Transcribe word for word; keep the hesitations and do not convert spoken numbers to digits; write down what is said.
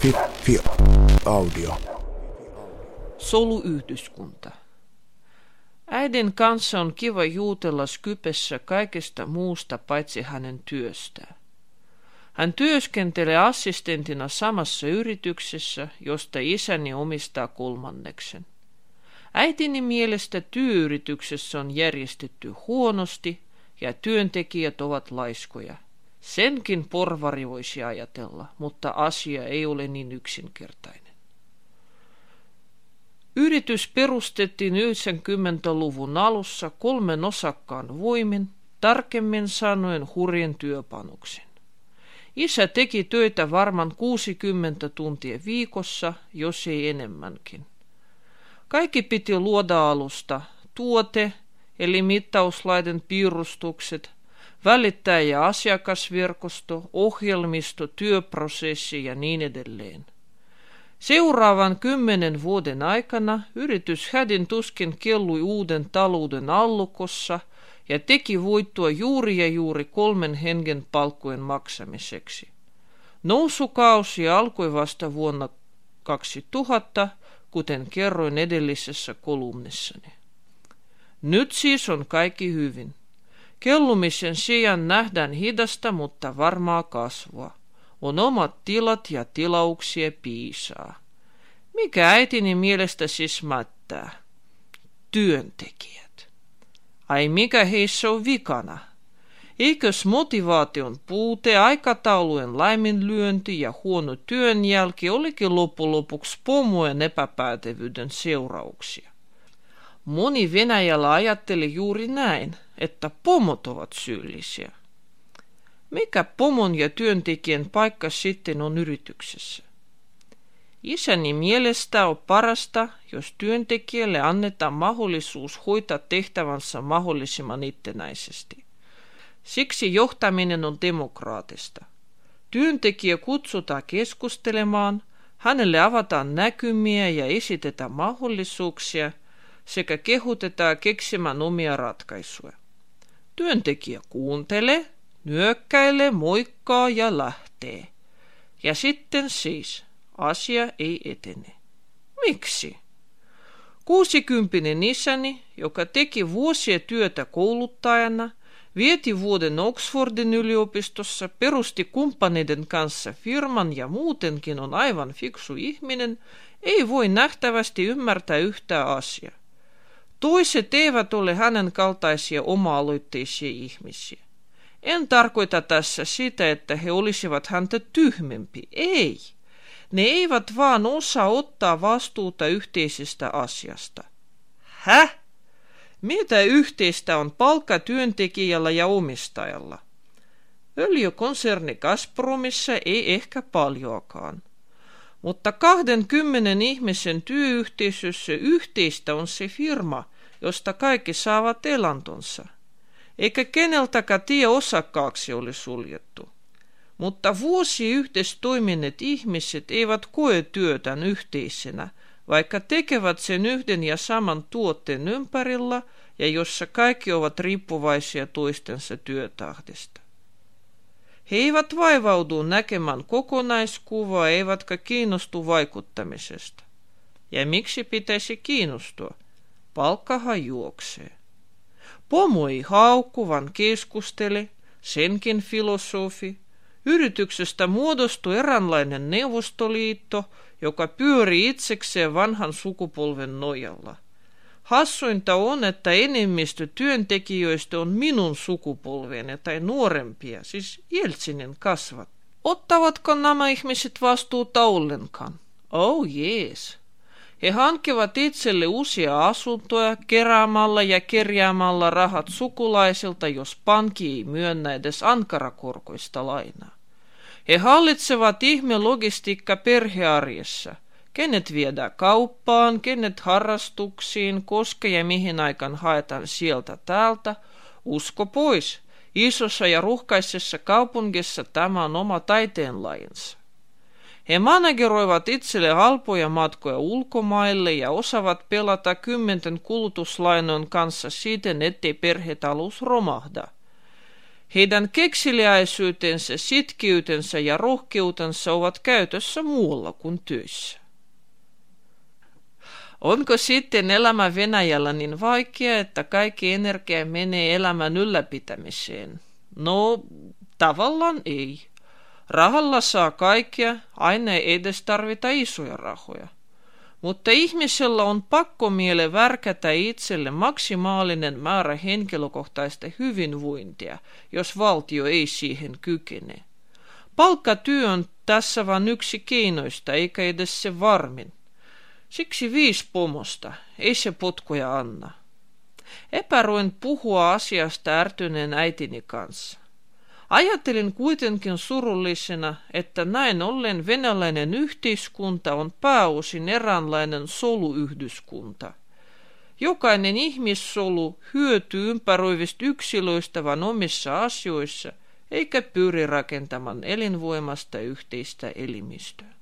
Fi, fi, audio. Soluyhdyskunta. Äidin kanssa on kiva juutella Skypessä kaikesta muusta paitsi hänen työstään. Hän työskentelee assistenttina samassa yrityksessä, josta isäni omistaa kolmanneksen. Äitini mielestä työyrityksessä on järjestetty huonosti ja työntekijät ovat laiskoja. Senkin porvari voisi ajatella, mutta asia ei ole niin yksinkertainen. Yritys perustettiin yhdeksänkymmentäluvun alussa kolmen osakkaan voimin, tarkemmin sanoen hurjen työpanoksen. Isä teki töitä varmaan kuusikymmentä tuntia viikossa, jos ei enemmänkin. Kaikki piti luoda alusta, tuote, eli mittauslaiden piirustukset, välittäjä- ja asiakasverkosto, ohjelmisto, työprosessi ja niin edelleen. Seuraavan kymmenen vuoden aikana yritys hädin tuskin kellui uuden talouden allukossa ja teki voittoa juuri ja juuri kolmen hengen palkkojen maksamiseksi. Nousukausi alkoi vasta vuonna kaksituhatta, kuten kerroin edellisessä kolumnissani. Nyt siis on kaikki hyvin. Kellumisen sijaan nähdään hidasta, mutta varmaa kasvua. On omat tilat ja tilauksia piisaa. Mikä äitini mielestä siis mättää? Työntekijät. Ai mikä heissä on vikana? Eikös motivaation puute, aikataulujen laiminlyönti ja huono työnjälki olikin loppujen lopuksi pomojen epäpäätevyyden seurauksia? Moni Venäjällä ajatteli juuri näin, että pomot ovat syyllisiä. Mikä pomon ja työntekijän paikka sitten on yrityksessä? Isäni mielestä on parasta, jos työntekijälle annetaan mahdollisuus hoitaa tehtävänsä mahdollisimman itsenäisesti. Siksi johtaminen on demokraattista. Työntekijä kutsutaan keskustelemaan, hänelle avataan näkymiä ja esitetään mahdollisuuksia sekä kehotetaan keksimään omia ratkaisuja. Työntekijä kuuntelee, nyökkäilee, moikkaa ja lähtee. Ja sitten siis asia ei etene. Miksi? Kuusikymppinen isäni, joka teki vuosia työtä kouluttajana, vieti vuoden Oxfordin yliopistossa, perusti kumppaneiden kanssa firman ja muutenkin on aivan fiksu ihminen, ei voi nähtävästi ymmärtää yhtään asiaa. Toiset eivät ole hänen kaltaisia oma-aloitteisia ihmisiä. En tarkoita tässä sitä, että he olisivat häntä tyhmempi. Ei. Ne eivät vaan osaa ottaa vastuuta yhteisestä asiasta. Häh? Mitä yhteistä on palkkatyöntekijällä ja omistajalla? Öljykonserni Gazpromissa ei ehkä paljoakaan. Mutta kahdenkymmenen ihmisen työyhteisössä yhteistä on se firma, josta kaikki saavat elantonsa. Eikä keneltäkään tie osakkaaksi ole suljettu. Mutta vuosi yhdessä toimineet ihmiset eivät koe työtään yhteisenä, vaikka tekevät sen yhden ja saman tuotteen ympärillä ja jossa kaikki ovat riippuvaisia toistensa työtahdista. He eivät vaivaudu näkemään kokonaiskuvaa eivätkä kiinnostu vaikuttamisesta. Ja miksi pitäisi kiinnostua? Palkkahan juoksee. Pomo ei haukku, vaan keskustele, senkin filosofi. Yrityksestä muodostui eräänlainen neuvostoliitto, joka pyörii itsekseen vanhan sukupolven nojalla. Hassuinta on, että enemmistö työntekijöistä on minun sukupolveni tai nuorempia, siis Jeltsinin kasvat. Ottavatko nämä ihmiset vastuuta ollenkaan? Oh jees. He hankkivat itselle uusia asuntoja keräämällä ja kerjäämällä rahat sukulaisilta, jos pankki ei myönnä edes ankarakorkoista lainaa. He hallitsevat ihme logistiikka perhearjessa. Kenet viedään kauppaan, kenet harrastuksiin, koska ja mihin aikaan haetaan sieltä täältä. Usko pois. Isossa ja ruuhkaisessa kaupungissa tämä on oma taiteenlajinsa. He manageroivat itselle halpoja matkoja ulkomaille ja osaavat pelata kymmenten kulutuslainojen kanssa siten, ettei perhetalous romahda. Heidän kekseliäisyytensä, sitkiytensä ja rohkeutensa ovat käytössä muualla kuin töissä. Onko sitten elämä Venäjällä niin vaikea, että kaikki energia menee elämän ylläpitämiseen? No, tavallaan ei. Rahalla saa kaikkea, aina ei edes tarvita isoja rahoja. Mutta ihmisellä on pakkomielle värkätä itselle maksimaalinen määrä henkilökohtaista hyvinvointia, jos valtio ei siihen kykene. Palkkatyö on tässä vain yksi keinoista, eikä edes se varmin. Siksi viisi pomosta, ei se potkuja anna. Epäröin puhua asiasta ärtyneen äitini kanssa. Ajattelin kuitenkin surullisena, että näin ollen venäläinen yhteiskunta on pääosin eräänlainen soluyhdyskunta. Jokainen ihmissolu hyötyy ympäröivistä yksilöistä vain omissa asioissa, eikä pyri rakentamaan elinvoimasta yhteistä elimistöä.